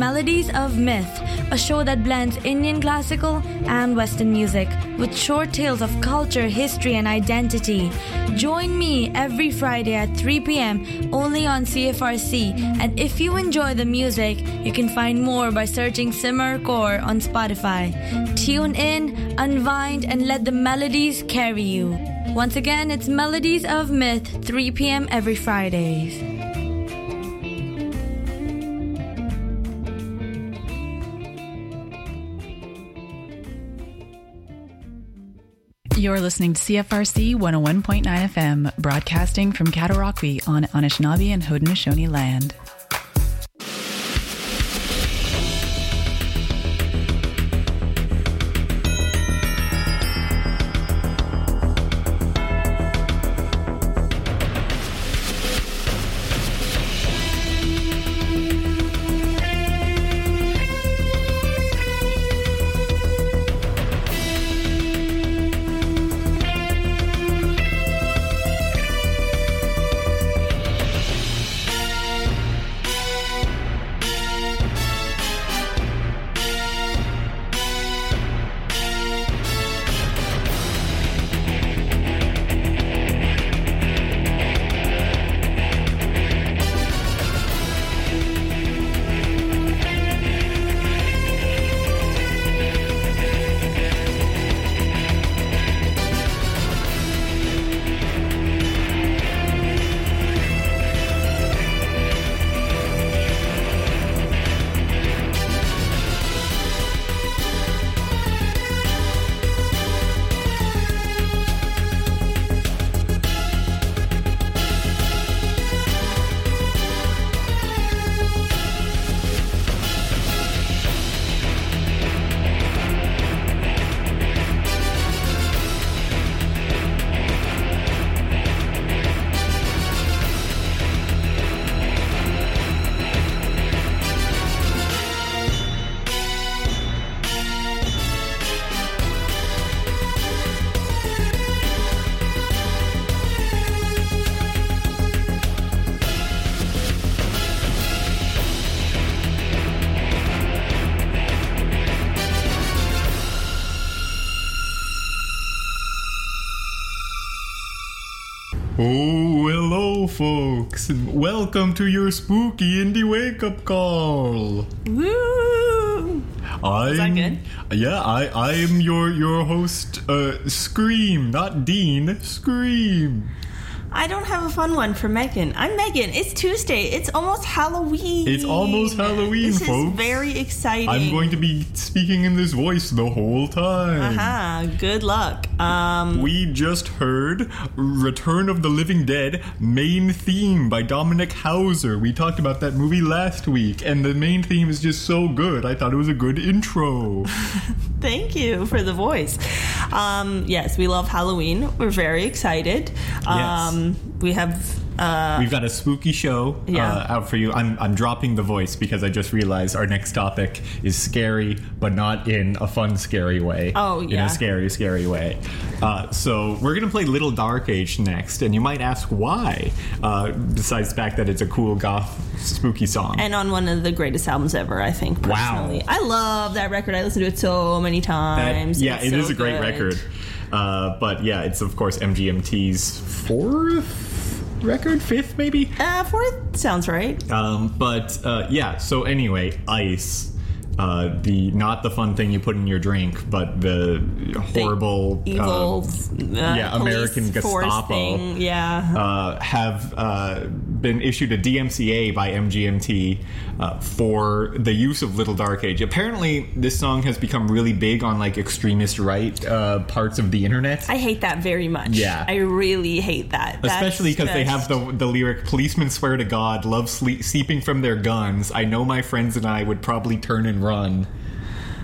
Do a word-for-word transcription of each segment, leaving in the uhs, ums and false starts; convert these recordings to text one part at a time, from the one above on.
Melodies of Myth, a show that blends Indian classical and Western music with short tales of culture, history, and identity. Join me every Friday at three p.m. only on C F R C. And if you enjoy the music, you can find more by searching Simmer Core on Spotify. Tune in, unwind, and let the melodies carry you. Once again, it's Melodies of Myth, three p.m. every Fridays. You're listening to C F R C one oh one point nine F M, broadcasting from Cataraqui on Anishinaabe and Haudenosaunee land. Oh, hello, folks, and welcome to your spooky indie wake-up call. Woo! I'm, Is that good? Yeah, I, I am your your host, uh, Scream, not Dean, Scream. I don't have a fun one for Megan. I'm Megan. It's Tuesday. It's almost Halloween. It's almost Halloween, this folks. This is very exciting. I'm going to be speaking in this voice the whole time. Aha, uh-huh. Good luck. Um, we just heard Return of the Living Dead main theme by Dominic Hauser. We talked about that movie last week, and the main theme is just so good. I thought it was a good intro. Thank you for the voice. Um, yes, we love Halloween. We're very excited. Um, yes. We have... Uh, We've got a spooky show yeah. uh, out for you. I'm I'm dropping the voice because I just realized our next topic is scary, but not in a fun, scary way. Oh, yeah. In a scary, scary way. Uh, so we're going to play Little Dark Age next, and you might ask why, uh, besides the fact that it's a cool goth spooky song. And on one of the greatest albums ever, I think, personally. Wow. I love that record. I listened to it so many times. That, yeah, it's it so is a great good. record. Uh, but yeah, it's of course M G M T's fourth record, fifth maybe? Uh, fourth sounds right. Um, but uh, yeah, so anyway, Ice. Uh, the not the fun thing you put in your drink, but the horrible, the evil, uh, uh, yeah, American Gestapo, thing. yeah, uh, have uh, been issued a D M C A by M G M T uh, for the use of Little Dark Age. Apparently, this song has become really big on like extremist right uh, parts of the internet. I hate that very much. Yeah, I really hate that, especially because they have the the lyric "Policemen swear to God, love sleep, seeping from their guns. I know my friends and I would probably turn and run."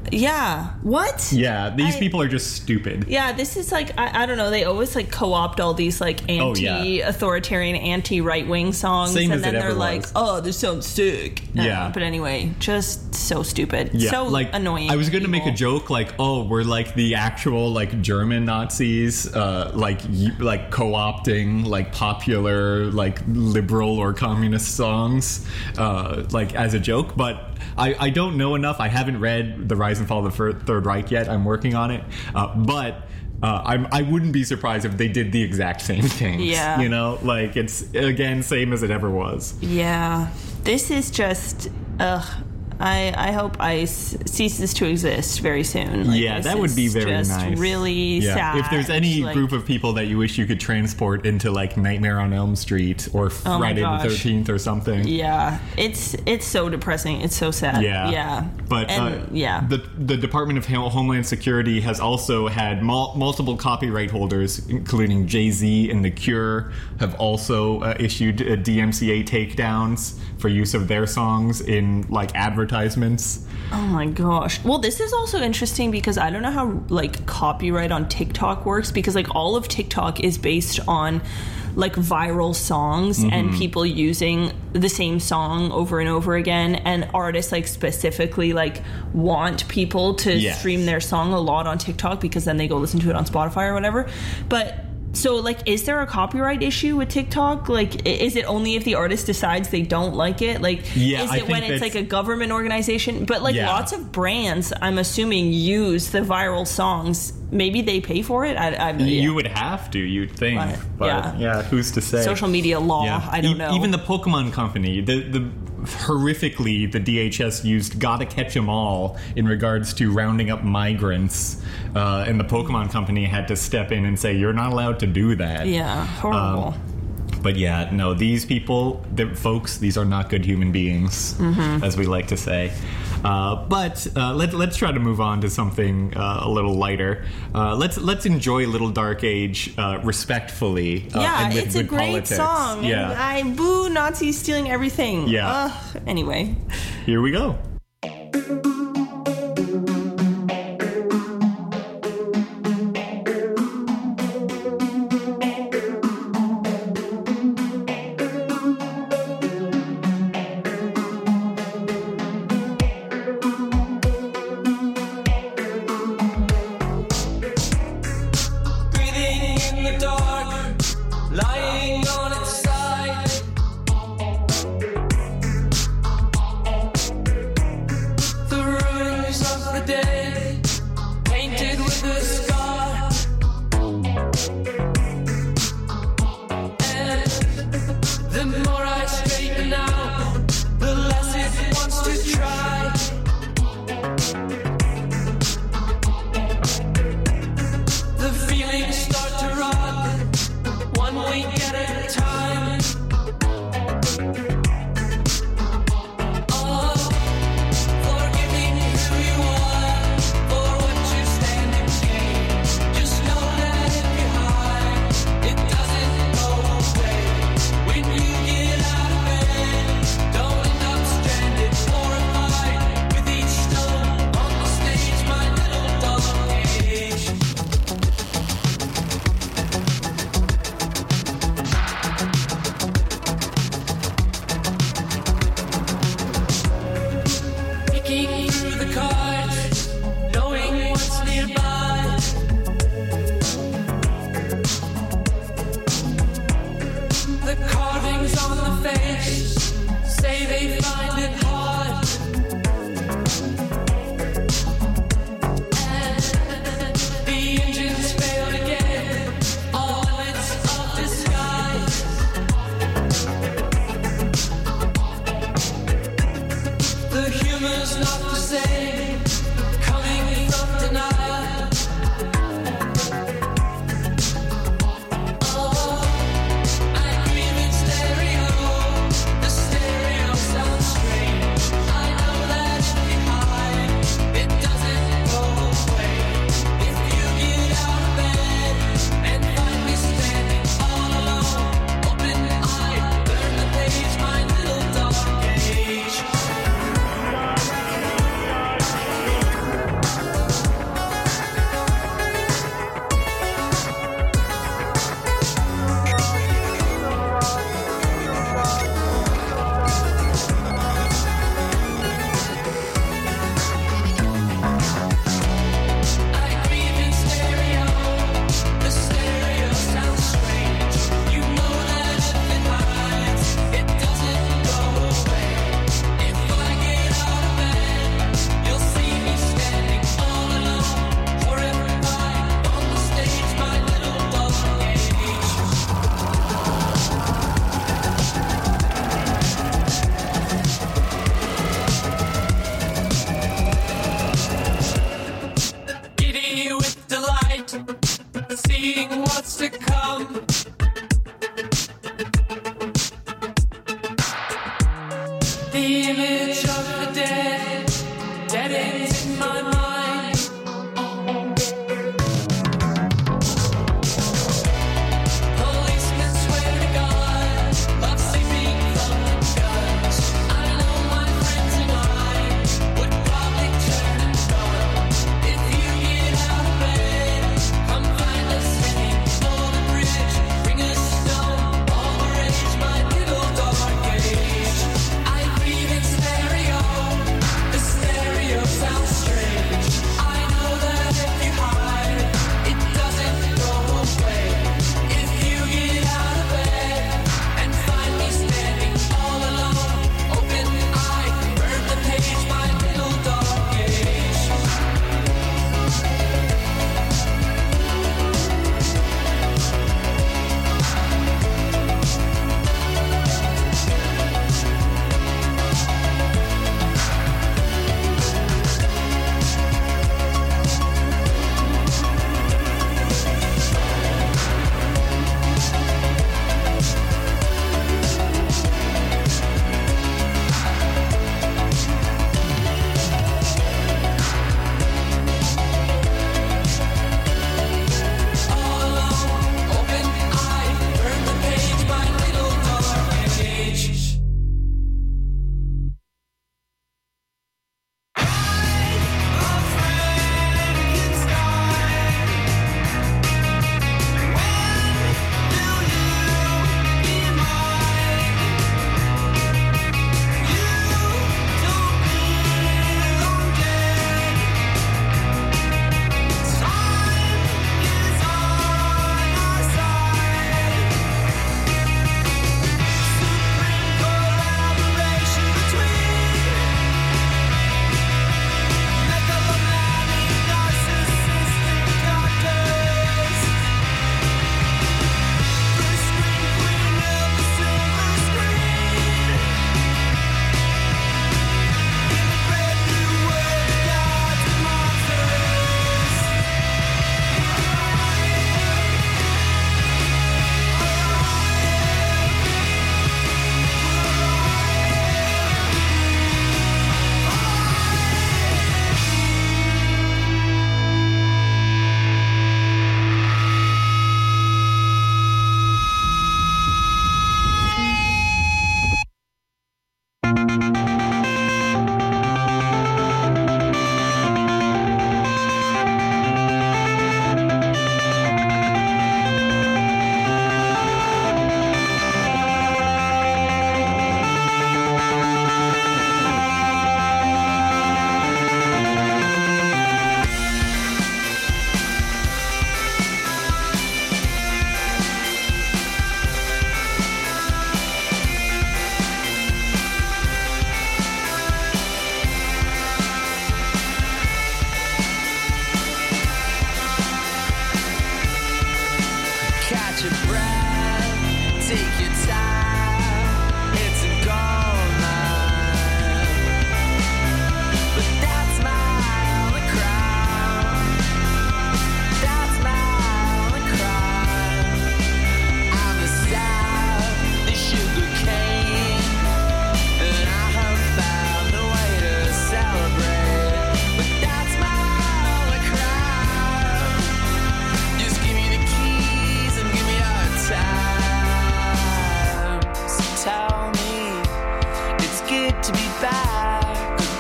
Yeah. What? Yeah, these I, people are just stupid. Yeah, this is like, I, I don't know, they always like co-opt all these like anti-authoritarian, oh, yeah. anti-right-wing songs. Same and as then it they're ever like, was. oh, this sounds sick. Yeah. Uh, but anyway, just so stupid. Yeah, so like, annoying. I was going to make a people. joke like, oh, we're like the actual like German Nazis, uh, like y- like co-opting like popular like liberal or communist songs, uh, like as a joke. But I, I don't know enough. I haven't read The Rise and Fall of the Fir- Third Reich yet. I'm working on it, uh, but. Uh, I'm, I wouldn't be surprised if they did the exact same things. Yeah. You know, like it's, again, same as it ever was. Yeah. This is just, ugh. I, I hope ICE ceases to exist very soon. Like, yeah, that would be very just nice. Really yeah. sad. If there's any like, group of people that you wish you could transport into like Nightmare on Elm Street or oh Friday the thirteenth or something. Yeah, it's it's so depressing. It's so sad. Yeah, yeah. But and, uh, yeah, the the Department of Homeland Security has also had mul- multiple copyright holders, including Jay-Z and The Cure, have also uh, issued uh, D M C A takedowns for use of their songs in like advertisements. Oh my gosh. Well, this is also interesting because I don't know how like copyright on TikTok works, because like all of TikTok is based on like viral songs mm-hmm. and people using the same song over and over again, and artists like specifically like want people to yes. stream their song a lot on TikTok because then they go listen to it on Spotify or whatever. But so, like, is there a copyright issue with TikTok? Like, is it only if the artist decides they don't like it? Like, yeah, is I it when it's like a government organization? But, like, yeah. lots of brands, I'm assuming, use the viral songs. Maybe they pay for it? I, I, yeah. You would have to, you'd think. But, but yeah. yeah, who's to say? Social media law, yeah. I don't e- know. Even the Pokemon Company, the, the horrifically, the D H S used Gotta Catch 'Em All in regards to rounding up migrants. Uh, and the Pokemon Company had to step in and say, you're not allowed to do that. Yeah, horrible. Um, but yeah, no, these people, folks, these are not good human beings, mm-hmm. as we like to say. Uh, but uh, let, let's try to move on to something uh, a little lighter. Uh, let's let's enjoy Little Dark Age uh, respectfully. Uh, yeah, and with it's a good great politics. song. Yeah. And I boo Nazis stealing everything. Yeah. Uh, anyway. Here we go.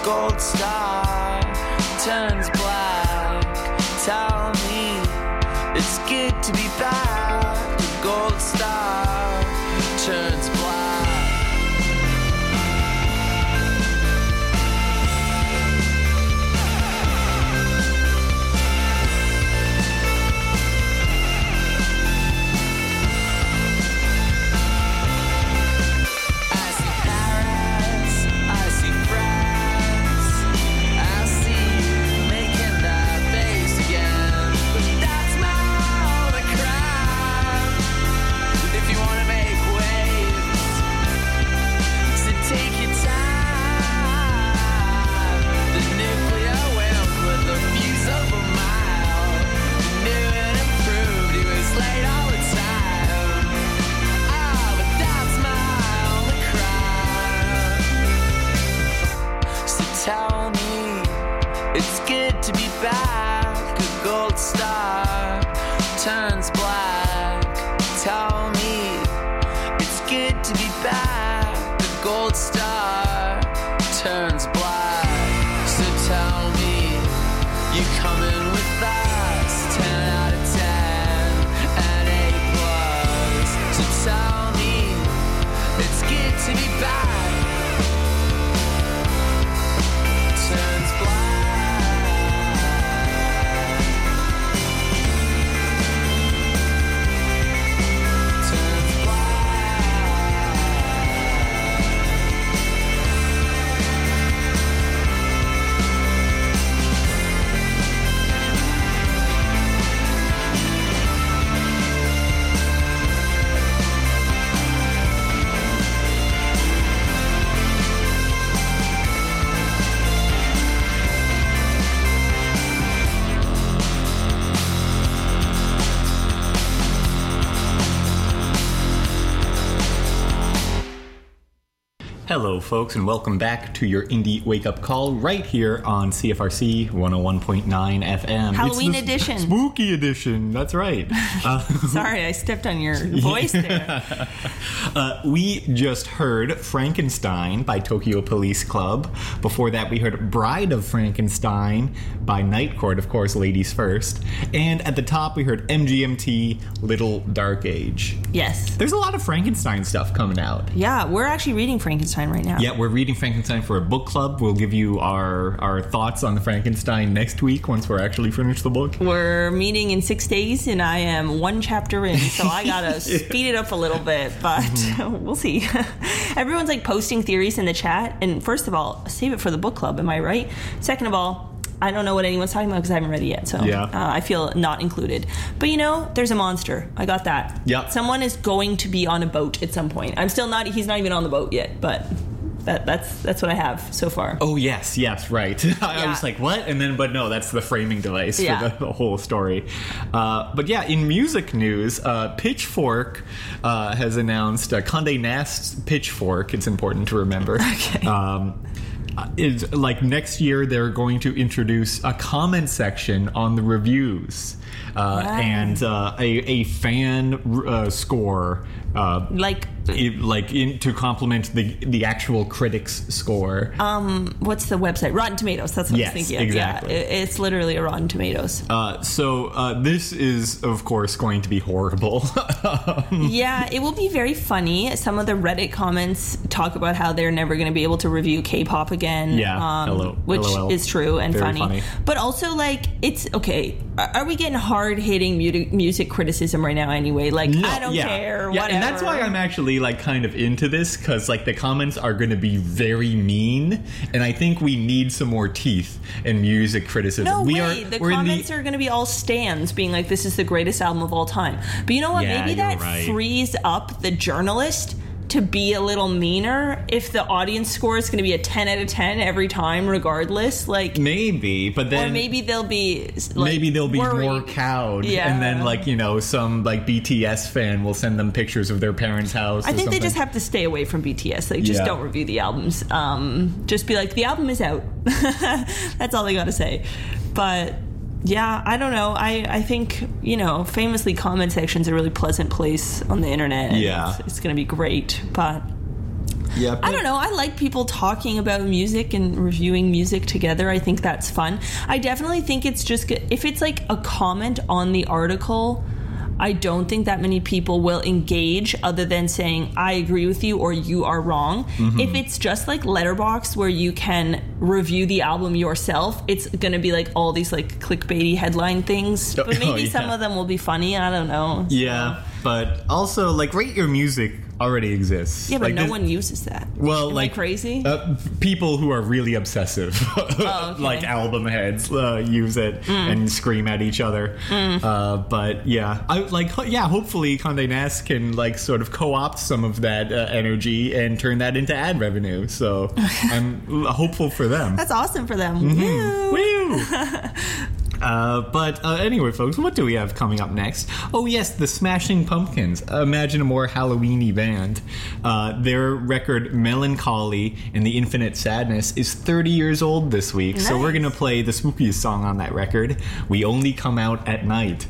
gold star turns black. Tell me it's good to be back. The gold star turns black. Tell me it's good to be back. A gold star turns black. Tell me it's good to be back. The gold star turns black. So tell me you coming with us. Ten out of ten and A plus. So tell me it's good to be back. Turns black. Turns black. Hello, folks, and welcome back to your Indie Wake Up Call right here on C F R C one oh one point nine F M. Halloween It's the edition. Spooky edition, that's right. Uh, Sorry, I stepped on your voice there. uh, we just heard Frankenstein by Tokyo Police Club. Before that, we heard Bride of Frankenstein by Night Court, of course, ladies first. And at the top, we heard M G M T, Little Dark Age. Yes. There's a lot of Frankenstein stuff coming out. Yeah, we're actually reading Frankenstein right now. Yeah, we're reading Frankenstein for a book club. We'll give you our, our thoughts on the Frankenstein next week once we're actually finished the book. We're meeting in six days, and I am one chapter in, so I gotta speed it up a little bit, but mm-hmm. we'll see. Everyone's like posting theories in the chat, and first of all, save it for the book club, am I right? Second of all, I don't know what anyone's talking about because I haven't read it yet, so yeah. uh, I feel not included. But you know, there's a monster. I got that. Yep. Someone is going to be on a boat at some point. I'm still not, he's not even on the boat yet, but that, that's that's what I have so far. Oh, yes, yes, right. I Yeah. was like, what? And then, but no, that's the framing device for Yeah. the, the whole story. Uh, but yeah, in music news, uh, Pitchfork uh, has announced uh, Condé Nast's Pitchfork. It's important to remember. Okay. Um, is like next year they're going to introduce a comment section on the reviews uh, Wow. and uh, a, a fan uh, score uh, Like, it, like in, to complement the the actual critics score. um, what's the website? Rotten Tomatoes. That's what Yes, I was thinking of. exactly. Yeah, it- it's literally a Rotten Tomatoes. Uh, so uh, this is, of course, going to be horrible. Yeah, it will be very funny. Some of the Reddit comments talk about how they're never going to be able to review K-pop again. Yeah, um, hello- which LOL. is true and Very funny. funny. But also, like, it's okay. Are, are we getting hard-hitting music, music criticism right now? Anyway, like, No, I don't yeah. care. Yeah, whatever. and that's why I'm actually like kind of into this, because like the comments are going to be very mean, and I think we need some more teeth in music criticism. No we way. Are, the we're in comments are going to be all stands, being like, "This is the greatest album of all time." But you know what? Yeah, Maybe you're that right. frees up the journalist to be a little meaner if the audience score is going to be a ten out of ten every time, regardless. Like, maybe, but then or maybe they'll be like, maybe they'll be worried. more cowed, Yeah. and then like you know some like B T S fan will send them pictures of their parents' house. I or think something. they just have to stay away from B T S. Like, just Yeah. don't review the albums. Um, just be like, the album is out. That's all they got to say. But yeah, I don't know. I, I think, you know, famously comment section's a really pleasant place on the internet. And Yeah. It's, it's going to be great. But Yeah, I don't know. I like people talking about music and reviewing music together. I think that's fun. I definitely think it's just good. If it's like a comment on the article, I don't think that many people will engage other than saying, I agree with you or you are wrong. Mm-hmm. If it's just like Letterboxd where you can review the album yourself, it's going to be like all these like clickbaity headline things. But maybe oh, yeah. some of them will be funny. I don't know. Yeah, so. But also like Rate Your Music already exists. Yeah, but like no this, one uses that. Well, Am like I crazy. Uh, people who are really obsessive, oh, okay. like album heads, uh, use it mm. and scream at each other. Mm. Uh, but yeah, I like yeah. Hopefully, Condé Nast can like sort of co-opt some of that uh, energy and turn that into ad revenue. So I'm hopeful for them. That's awesome for them. Mm-hmm. Woo! Woo! Uh, but uh, anyway, folks, what do we have coming up next? Oh, yes, the Smashing Pumpkins. Uh, imagine a more Halloween-y band. Uh, their record, Melancholy and the Infinite Sadness, is thirty years old this week. Nice. So we're going to play the spookiest song on that record, We Only Come Out at Night.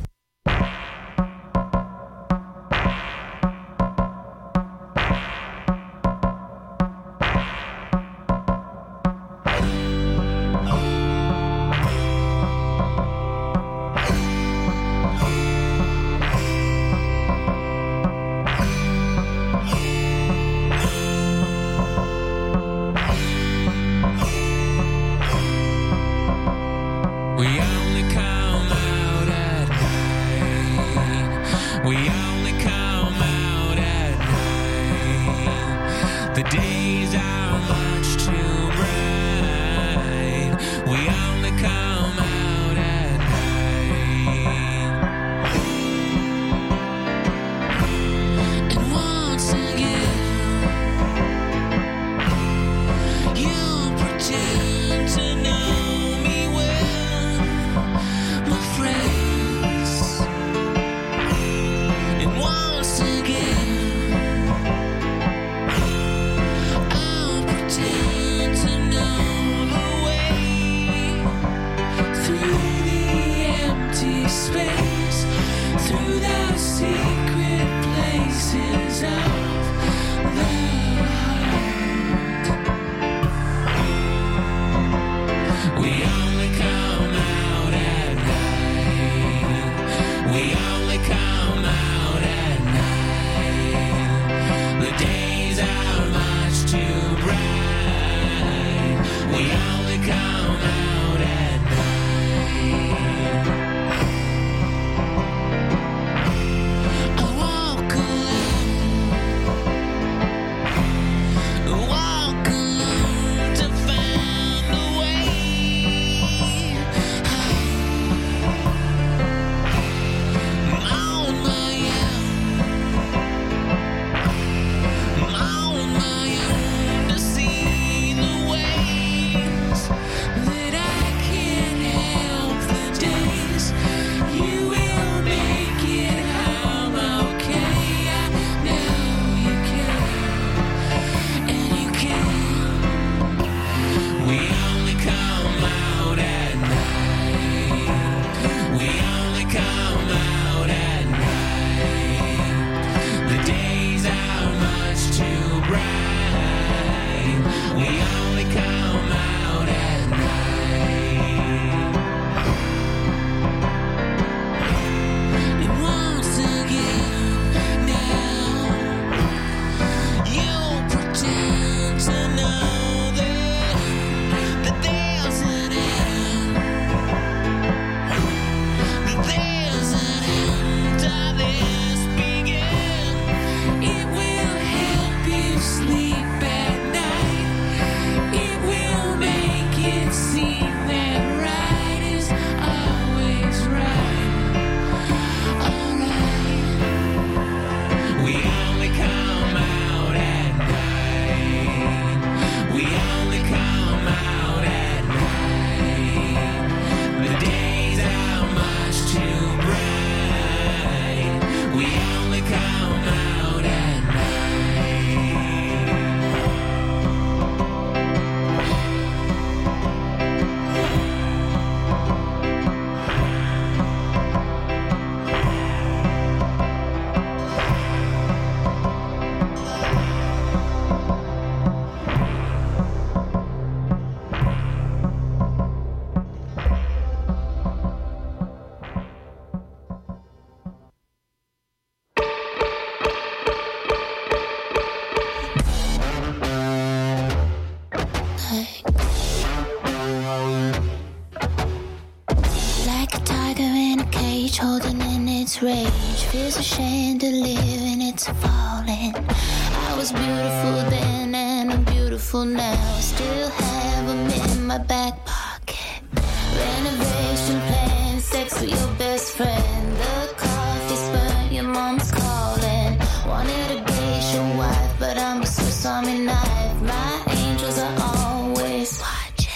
holding in its rage. Feels ashamed to live and it's falling. I was beautiful then and I'm beautiful now. Still have them in my back pocket. Renovation plan, sex with your best friend. The coffee spurt, your mom's calling. Wanted a geisha wife, but I'm a Swiss Army knife. My angels are always watching.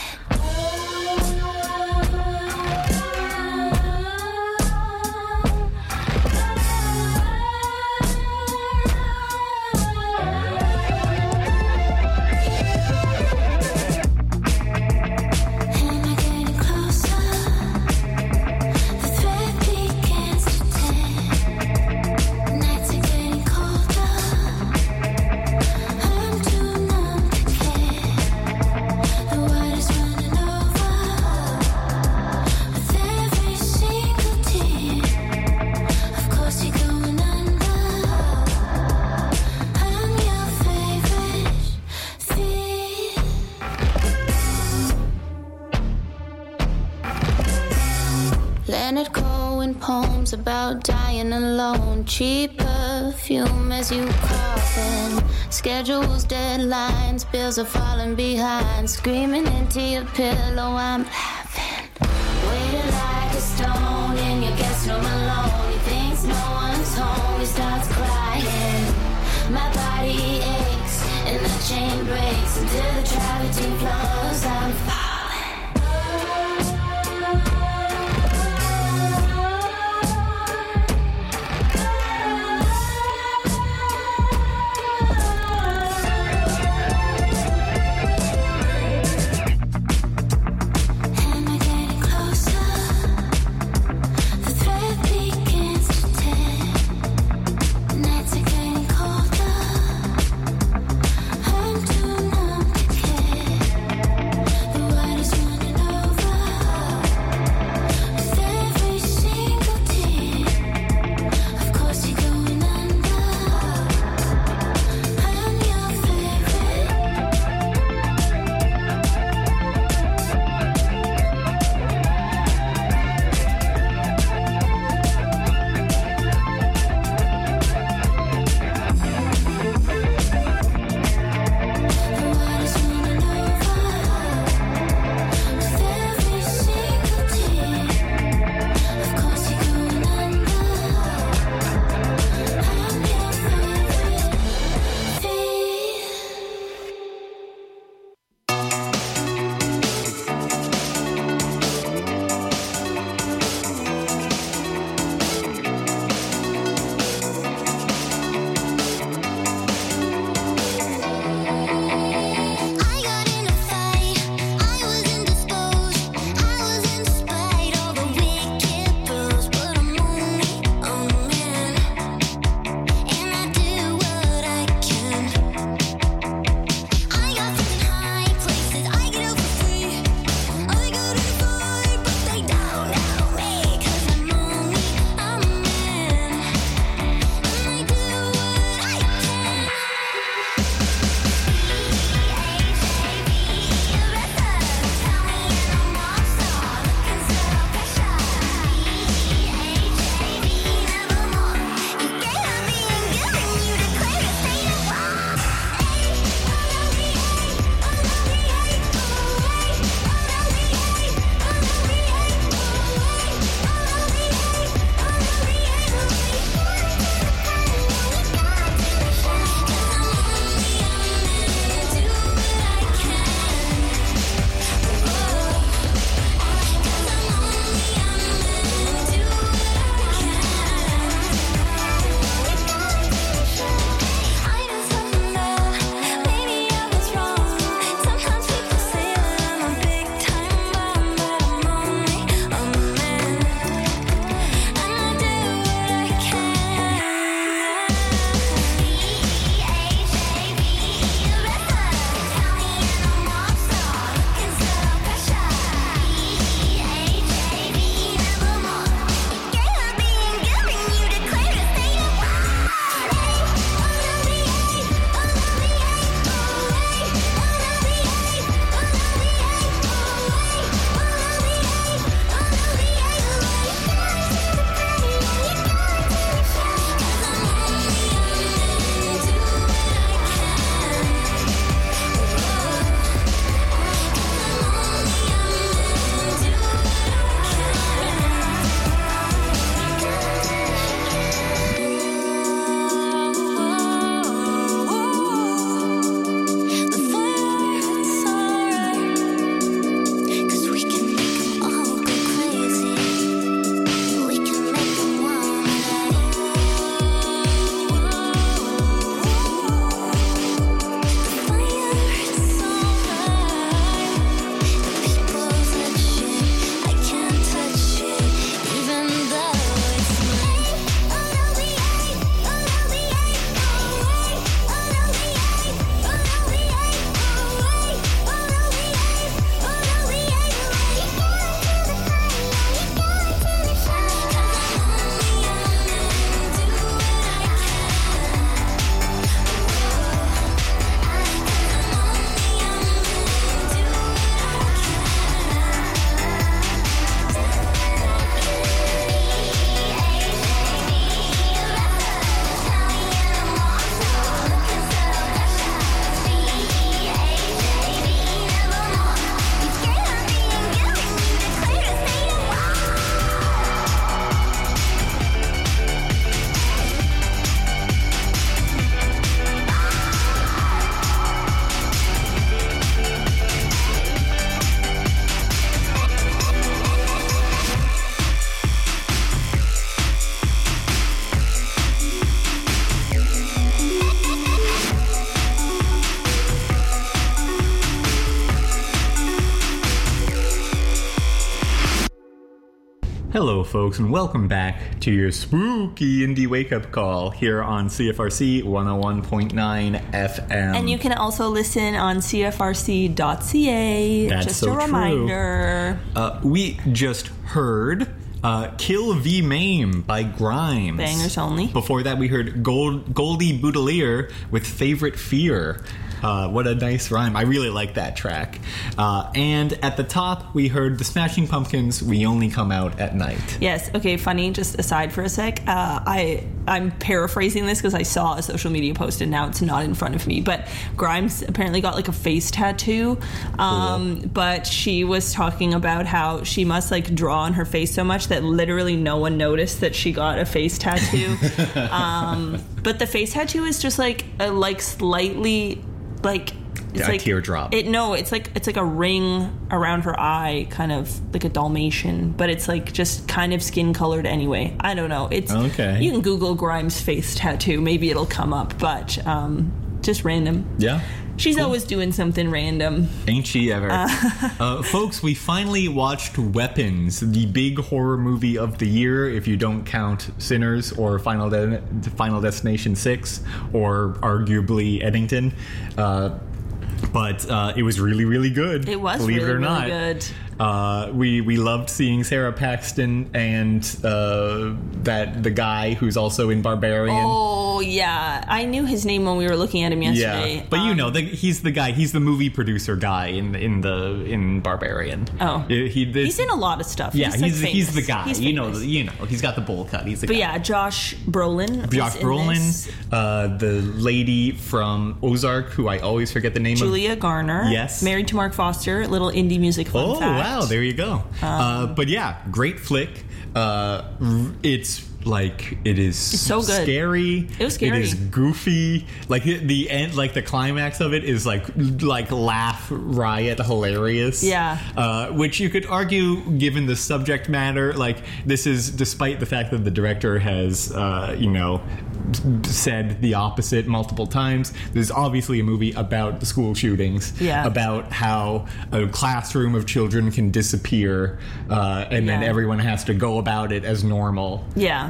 Leonard Cohen poems about dying alone. Cheap perfume as you coughin'. Schedules, deadlines, bills are falling behind. Screaming into your pillow, I'm laughing. Waiting like a stone in your guest room alone. He thinks no one's home, he starts crying. My body aches and the chain breaks until the gravity flows. I'm falling. The Hello, folks, and welcome back to your spooky indie wake-up call here on C F R C one oh one point nine F M. And you can also listen on C F R C dot C A. That's just so a reminder. True. Uh, we just heard uh, Kill V Maim by Grimes. Bangers only. Before that, we heard Gold, Goldie Boudelier with Favorite Fear. Uh, what a nice rhyme. I really like that track. Uh, and at the top, we heard the Smashing Pumpkins, We Only Come Out at Night. Yes. Okay, funny, just aside for a sec. Uh, I, I'm paraphrasing this because I saw a social media post and now it's not in front of me. But Grimes apparently got like a face tattoo. Um, cool. But she was talking about how she must like draw on her face so much that literally no one noticed that she got a face tattoo. um, but the face tattoo is just like a, like slightly... like it's yeah, like a teardrop. It no, it's like it's like a ring around her eye, kind of like a Dalmatian, but it's like just kind of skin colored anyway. I don't know. It's okay. You can Google Grimes face tattoo, maybe it'll come up, but um, just random. Yeah. She's cool. always doing something random. Ain't she ever? Uh, uh, folks, we finally watched Weapons, the big horror movie of the year, if you don't count Sinners or Final De- Final Destination six, or arguably Eddington. Uh, but uh, it was really, really good. It was believe really, it or not. really good. Uh, we we loved seeing Sarah Paxton and uh, that the guy who's also in Barbarian. Oh yeah, I knew his name when we were looking at him yesterday. Yeah, but um, you know, the, he's the guy. He's the movie producer guy in in the in Barbarian. Oh, he, he this, he's in a lot of stuff. Yeah, he's he's like he's the guy. He's you know, you know, he's got the bowl cut. He's the but guy. yeah, Josh Brolin. Josh Brolin, uh, the lady from Ozark, who I always forget the name Julia of. Julia Garner. Yes, married to Mark Foster. Little indie music fun oh, fact. wow, there you go. Um, uh, but yeah, great flick. Uh, it's like it is it's so good. Scary. It was scary. It is goofy. Like the, the end, like the climax of it is like like laugh riot hilarious. Yeah. Uh, which you could argue, given the subject matter, like this is despite the fact that the director has, uh, you know, said the opposite multiple times. This is obviously a movie about the school shootings. Yeah. About how a classroom of children can disappear, uh, and yeah. then everyone has to go about it as normal. Yeah.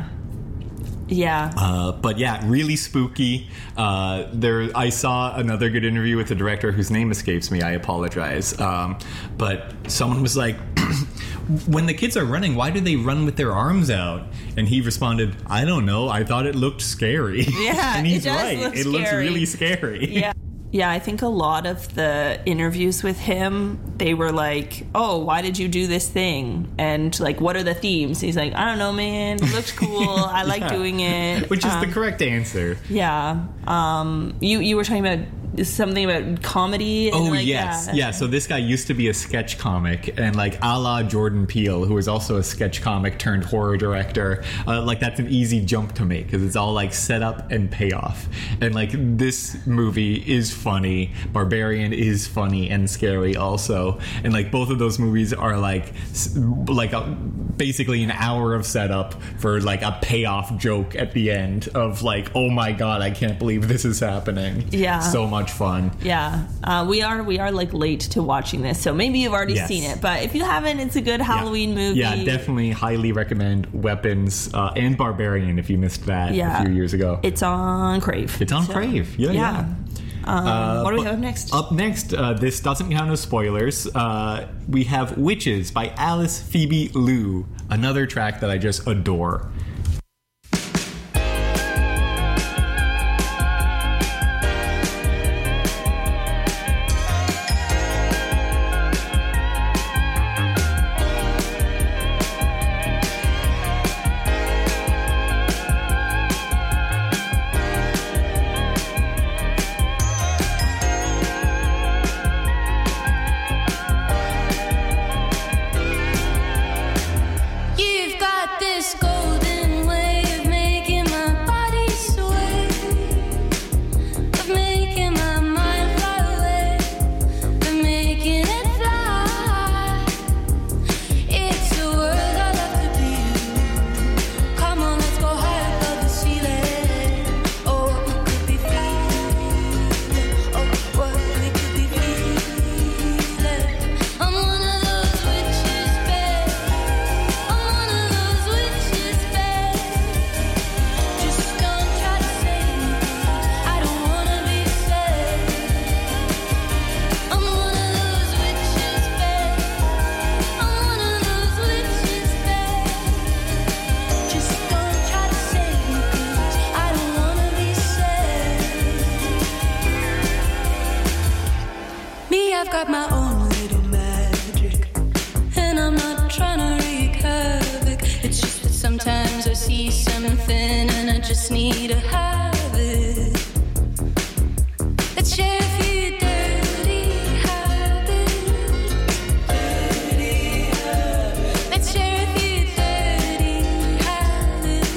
Yeah. Uh, but yeah, really spooky. Uh, there, I saw another good interview with the director whose name escapes me. I apologize. Um, but someone was like, when the kids are running, why do they run with their arms out? And he responded, I don't know. I thought it looked scary. Yeah, and he's it does right. look it scary. looks really scary. Yeah. Yeah, I think a lot of the interviews with him, they were like, oh, why did you do this thing? And like, what are the themes? He's like, I don't know, man. It looks cool. I like yeah. doing it. Which is um, the correct answer. Yeah. Um, you, you were talking about something about comedy. And oh, like, yes. Yeah. yeah, so this guy used to be a sketch comic, and like a la Jordan Peele, who is also a sketch comic turned horror director, uh, like that's an easy jump to make because it's all like set up and payoff. And like this movie is funny. Barbarian is funny and scary also. And like both of those movies are like like a, basically an hour of setup for like a payoff joke at the end of like, oh my god, I can't believe this is happening. Yeah. So much fun. Yeah. Uh, we are we are like late to watching this, so maybe you've already yes. seen it. But if you haven't, it's a good Halloween yeah. movie. Yeah, definitely highly recommend Weapons uh, and Barbarian if you missed that yeah. a few years ago. It's on Crave. It's on so, Crave. Yeah, yeah. yeah. Um, uh, what do we have next? Up next, uh, this doesn't count as spoilers. Uh, we have Witches by Alice Phoebe Liu, another track that I just adore. You've got this golden me to have it. Let's share a few dirty habits. Dirty habits. Let's share a few dirty habits.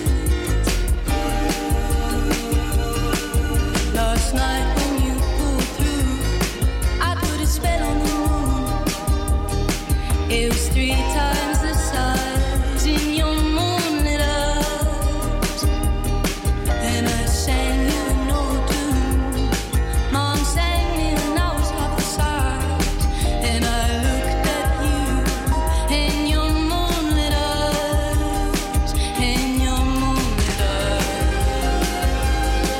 Last night when you pulled through, I put a spell on the moon. It was three times the size in your moonlit eyes, and I sang you an old tune. Mom sang me when I was half the size, and I looked at you and your moonlit eyes, and your moonlit eyes,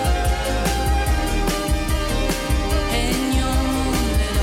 and your moonlit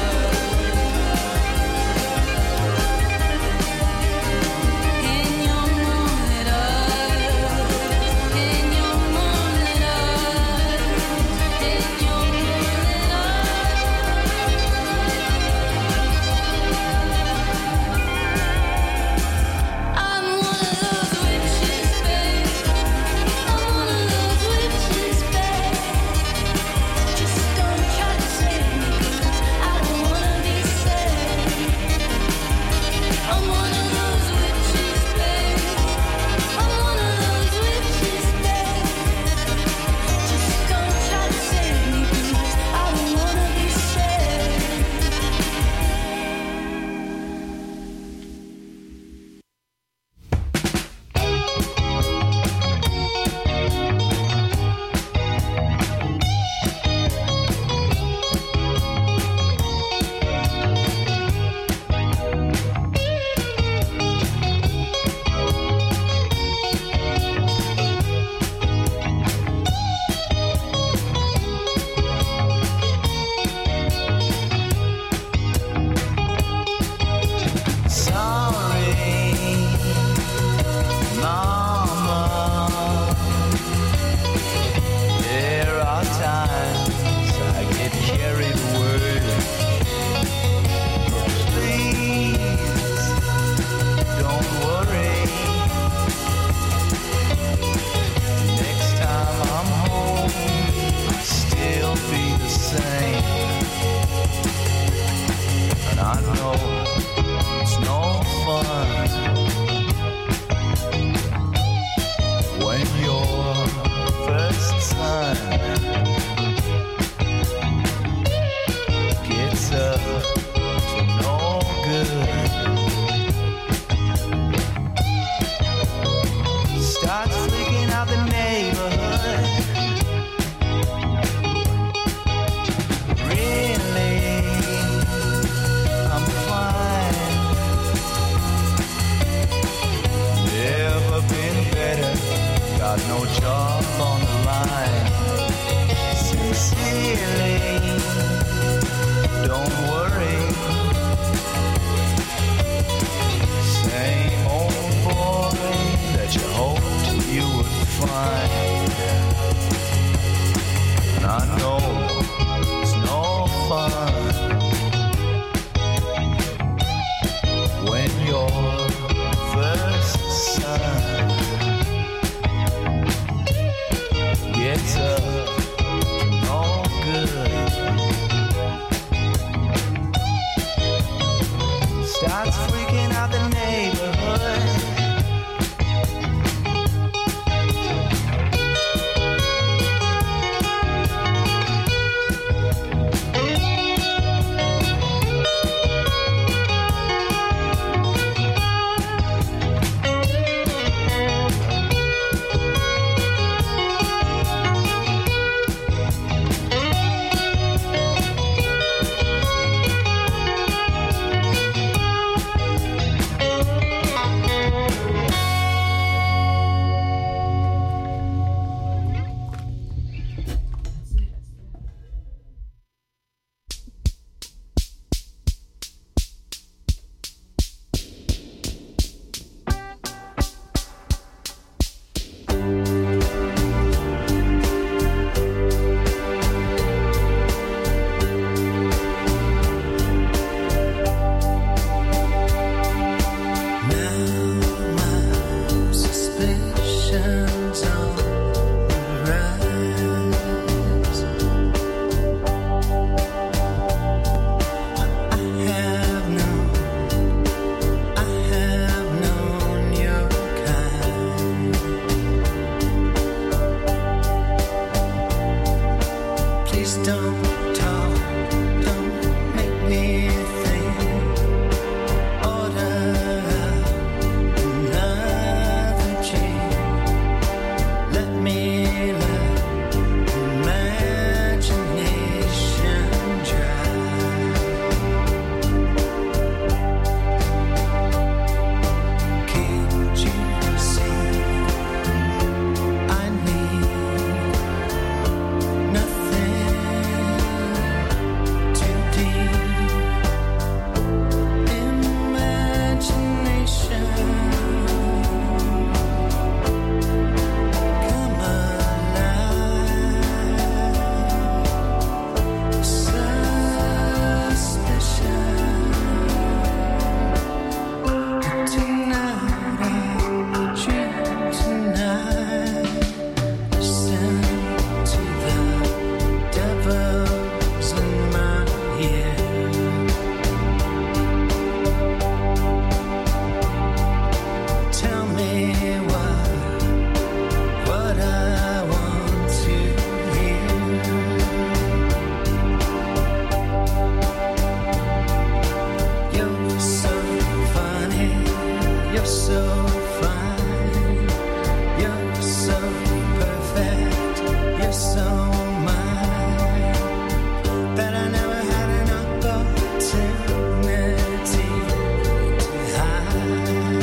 You're so fine, you're so perfect, you're so mine, that I never had an opportunity to hide.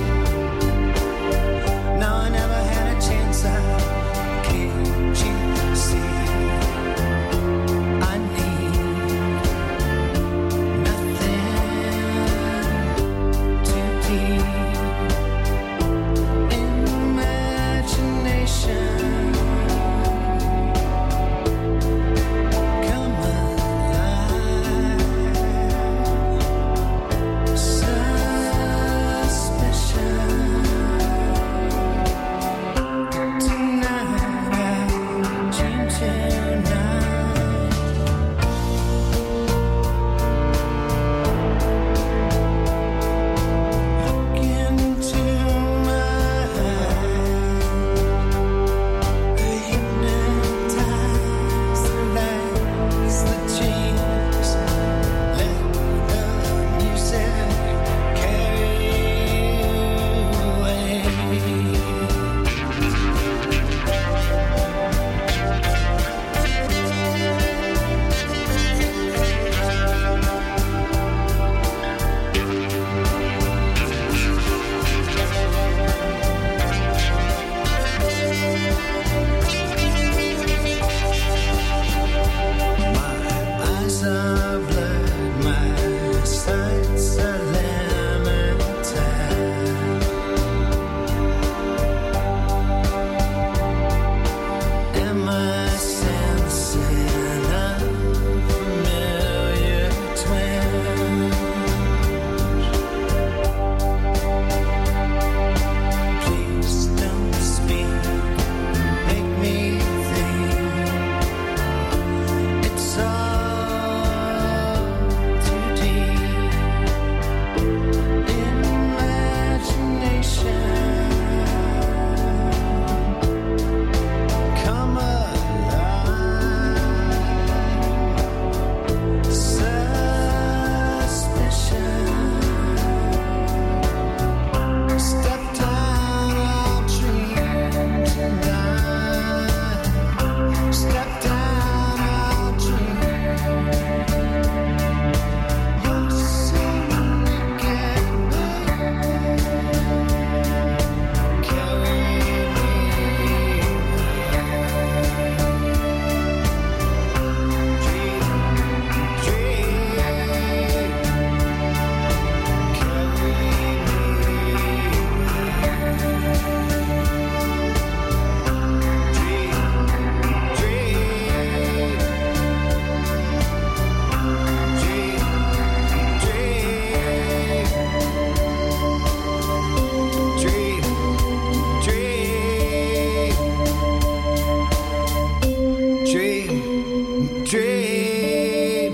No, I never had a chance, I can't you see? I need nothing too deep. Imagination, come alive. Suspicion, tonight I dream tonight. Look into my eyes, hypnotized, that's the dreams. Let the music carry away. My eyes are blurred, my sights are limited. Am I sensing a familiar twinge? Please don't speak, make me think. It's all too deep. Imagination, come alive. Suspicion, stepped out of dream tonight. Stepped out of dream. You're so wicked, carry me. Dream, dream, carry Dream, dream, dream.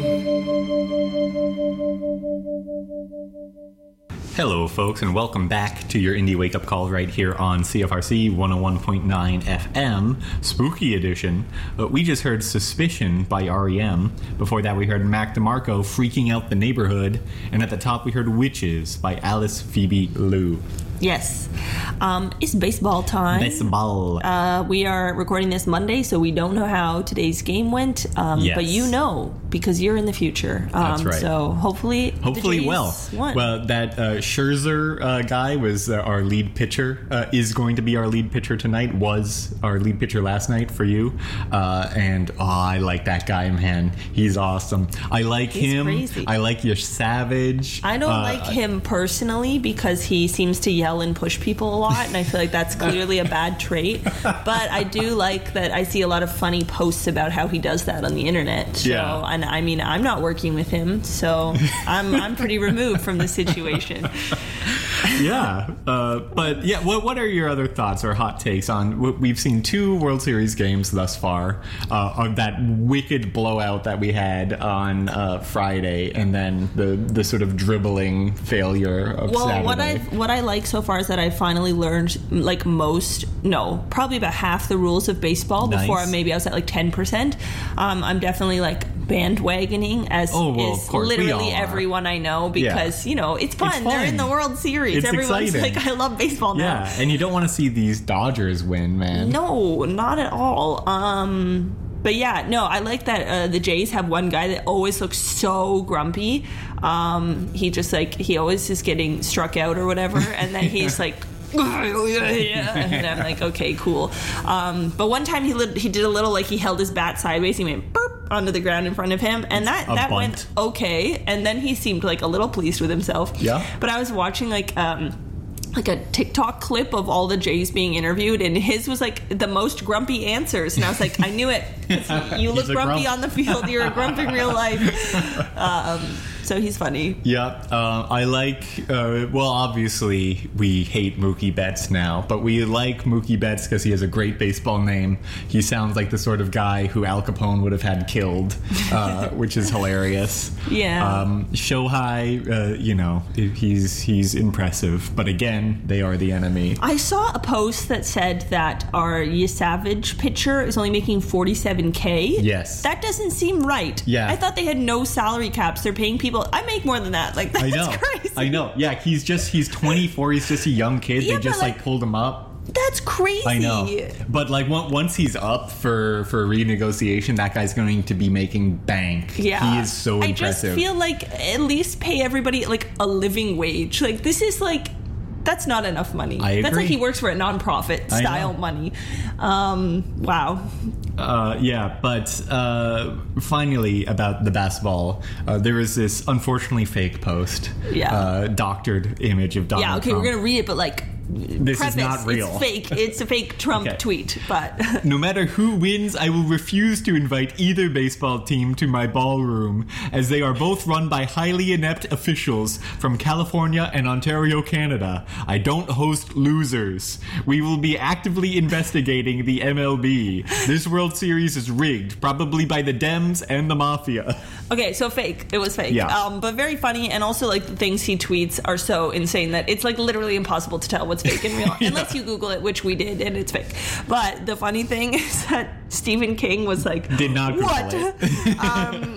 Hello, folks, and welcome back to your Indie Wake Up Call right here on C F R C one oh one point nine F M, Spooky Edition. Uh, we just heard Suspicion by R E M. Before that, we heard Mac DeMarco, Freaking Out the Neighborhood. And at the top, we heard Witches by Alice Phoebe Liu. Yes. Um, it's baseball time. Baseball. Uh, we are recording this Monday, so we don't know how today's game went. Um, Yes. But you know, because you're in the future. Um, That's right. So hopefully, the Hopefully Jays well. won. Well, that uh, Scherzer uh, guy was uh, our lead pitcher, uh, is going to be our lead pitcher tonight, was our lead pitcher last night for you. Uh, and, oh, I like that guy, man. He's awesome. I like He's him. crazy. I like your Savage. I don't Uh, like him personally because he seems to yell and push people a lot, and I feel like that's clearly a bad trait. But I do like that I see a lot of funny posts about how he does that on the internet. So, Yeah. and I mean, I'm not working with him, so I'm I'm pretty removed from the situation. yeah, uh, but yeah, what what are your other thoughts or hot takes on? We've seen two World Series games thus far. Uh, of that wicked blowout that we had on uh, Friday, and then the the sort of dribbling failure of Well, Saturday. what I what I like so far is that I finally learned like most, no, probably about half the rules of baseball. Nice. Before maybe I was at like ten percent. Um, I'm definitely like bandwagoning, as Oh, well, is of course, we all literally are. everyone I know, because, Yeah. you know, it's fun. It's They're in fun. the World Series. It's Everyone's exciting. like, I love baseball now. Yeah, and you don't want to see these Dodgers win, man. No, not at all. Um, but yeah, no, I like that uh, the Jays have one guy that always looks so grumpy. Um, he just like, he always is getting struck out or whatever, and then he's like, and I'm like, okay, cool. Um, but one time he lit, he did a little, like, he held his bat sideways, he went burp onto the ground in front of him, and that, A that bunt. went okay, and then he seemed like a little pleased with himself. Yeah. But I was watching like um like a TikTok clip of all the Jays being interviewed, and his was like the most grumpy answers, and I was like, I knew it. 'Cause you look He's a grumpy grump. on the field, you're a grump in real life. Um, so he's funny. Yeah, uh, I like, uh, well, obviously, we hate Mookie Betts now, but we like Mookie Betts because he has a great baseball name. He sounds like the sort of guy who Al Capone would have had killed, uh, which is hilarious. Yeah. Um, Shohei, uh, you know, he's he's impressive, but again, they are the enemy. I saw a post that said that our Yesavage pitcher is only making forty-seven K. Yes. That doesn't seem right. Yeah. I thought they had no salary caps. They're paying people. I make more than that. Like, that's I know. crazy. I know. Yeah, he's just, he's twenty-four. He's just a young kid. Yeah, they but, just, like, like, pulled him up. That's crazy. I know, but like on- once he's up for for renegotiation, that guy's going to be making bank. Yeah, he is so I impressive. just feel like at least pay everybody like a living wage. Like, this is like, that's not enough money. I That's like agree. he works for a nonprofit I style know. money. Um, wow. Uh, yeah, but uh, finally about the basketball, uh, there was this unfortunately fake post, Yeah. uh, doctored image of Donald Yeah. Okay, Trump. we're gonna read it, but like, This preface, is not real. It's fake. It's a fake Trump Okay. tweet. But No matter who wins, I will refuse to invite either baseball team to my ballroom, as they are both run by highly inept officials from California and Ontario, Canada. I don't host losers. We will be actively investigating the M L B. This World Series is rigged, probably by the Dems and the Mafia. okay, so fake. It was fake. Yeah. Um, but very funny, and also like the things he tweets are so insane that it's like literally impossible to tell what's fake and real, Yeah. unless you Google it, which we did, and it's fake. But the funny thing is that Stephen King was like, Did not Google what? it. um,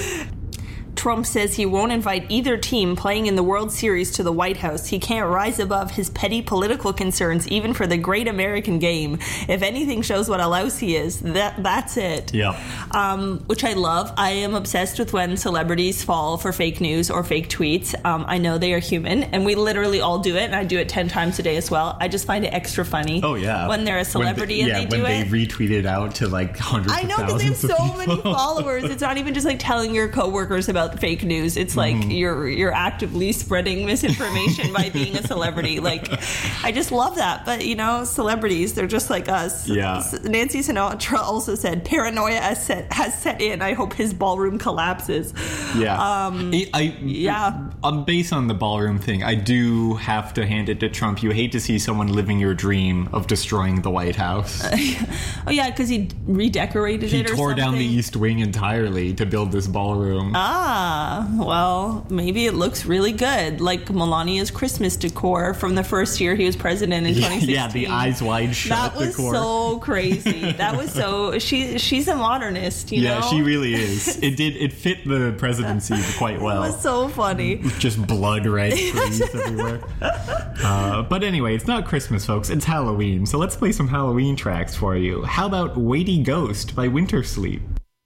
Trump says he won't invite either team playing in the World Series to the White House. He can't rise above his petty political concerns, even for the great American game. If anything shows what a louse he is, that that's it. Yeah. Um, which I love. I am obsessed with when celebrities fall for fake news or fake tweets. Um, I know they are human, and we literally all do it, and I do it ten times a day as well. I just find it extra funny. Oh, yeah. When they're a celebrity When they, and yeah, they do when it. they retweet it out to like hundreds I know, of because they have thousands so of many people. followers. It's not even just like telling your coworkers about fake news. It's like Mm-hmm. you're you're actively spreading misinformation by being a celebrity. Like, I just love that. But you know, celebrities, they're just like us. Yeah. Nancy Sinatra also said, "Paranoia has set has set in. I hope his ballroom collapses." Yeah. Um, I, I yeah. Um, based on the ballroom thing, I do have to hand it to Trump. You hate to see someone living your dream of destroying the White House. Oh yeah, because he redecorated He it or tore down the something. East Wing entirely to build this ballroom. Ah, well, maybe it looks really good, like Melania's Christmas decor from the first year he was president in twenty sixteen. Yeah, the eyes wide shut That was decor. so crazy. That was so. She she's a modernist, you yeah, know. she really is. It did. It fit the presidency quite It well. was so funny. Just blood red trees everywhere. Uh, but anyway, it's not Christmas, folks. It's Halloween. So let's play some Halloween tracks for you. How about Weighty Ghost by Winter Sleep?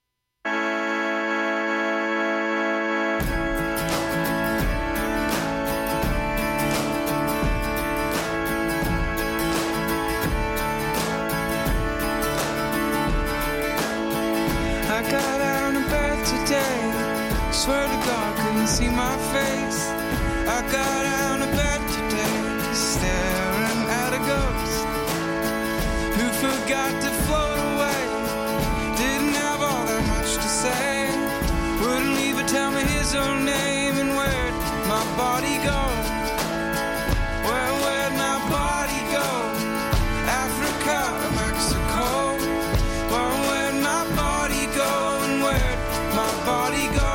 I got out of bed today. Swear to God, couldn't see my face. I got out of bed today, just staring at a ghost who forgot to float away. Didn't have all that much to say. Wouldn't even tell me his own name, and where'd my body go? Where where'd my body go? Africa or Mexico? Where where'd my body go, and where'd my body go?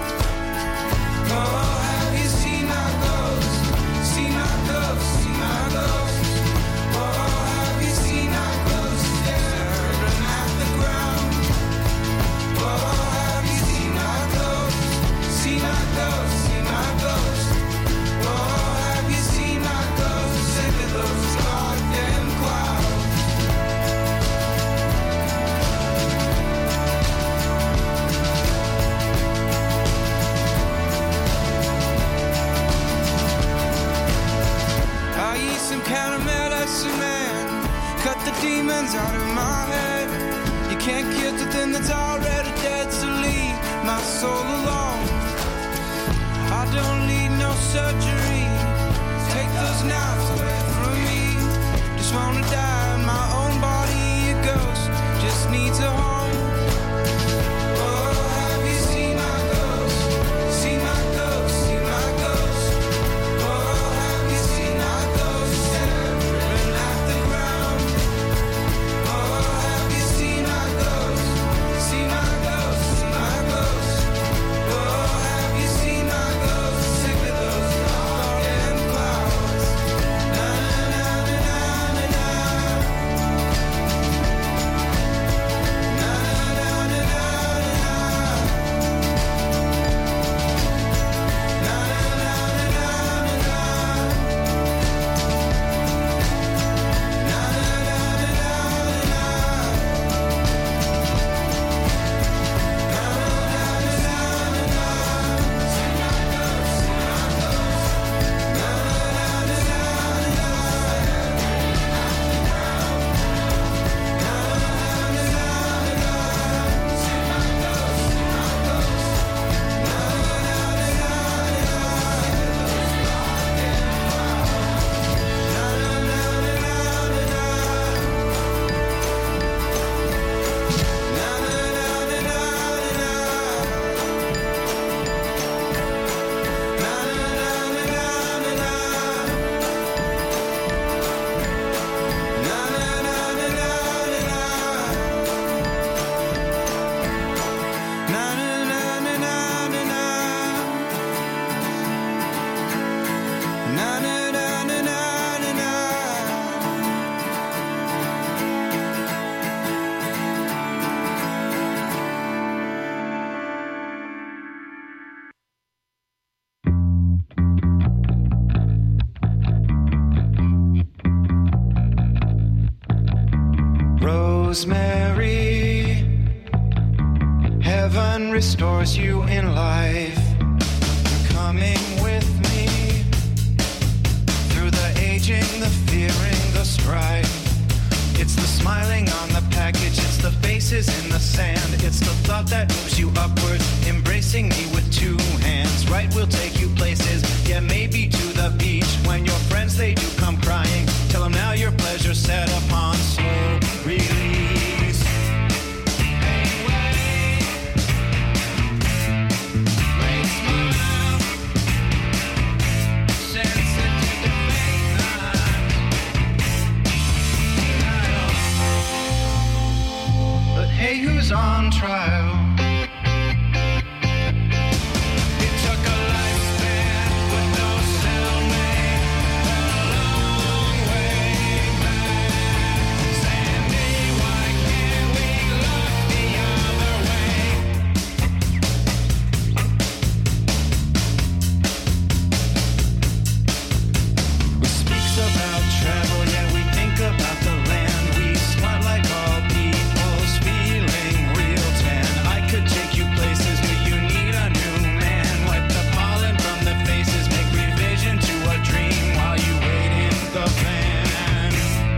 Oh, have you seen my ghost? Seen my ghost? Seen my ghost? Oh, have you seen my ghost staring at the ground? Oh, have you seen some kind of medicine man. Cut the demons out of my head. You can't kill the thing that's already dead, so leave my soul alone. I don't need no surgery. Take those knives away from me. Just wanna die in my own body. A ghost just needs a home. Rosemary, heaven restores you in life. Coming with me through the aging, the fearing, the strife. It's the smiling on the package, it's the faces in the sand. It's the thought that moves you upwards, embracing me with two hands. Right, we'll take you places, yeah, maybe to the beach. When your friends, they do come crying, tell them now your pleasure's set upon slow release. Hey, who's on trial? It took a lifespan with no cellmate, but a long way back. Sandy, why can't we look the other way? We speak about travel, yeah, we think about the land. We smart like all people's feeling real tan. I could take you places, but you need a new man. Wipe the pollen from the faces, make revision to a dream while you wait in the van.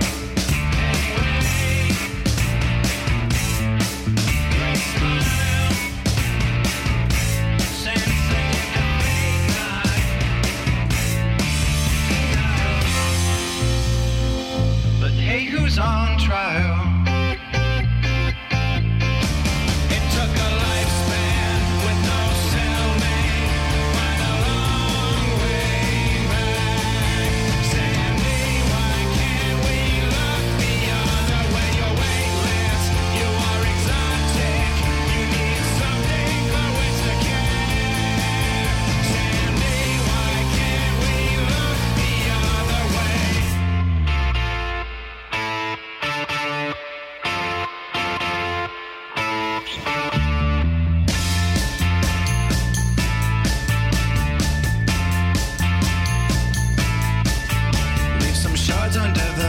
Great smile, sensing the midnight. But hey, who's on trial? It took a lifespan with no cellmate, quite a long way back. Sandy, why can't we look the other way? You're weightless, you are exotic, you need something for which to care. Sandy, why can't we look the other way? Leave some shards under the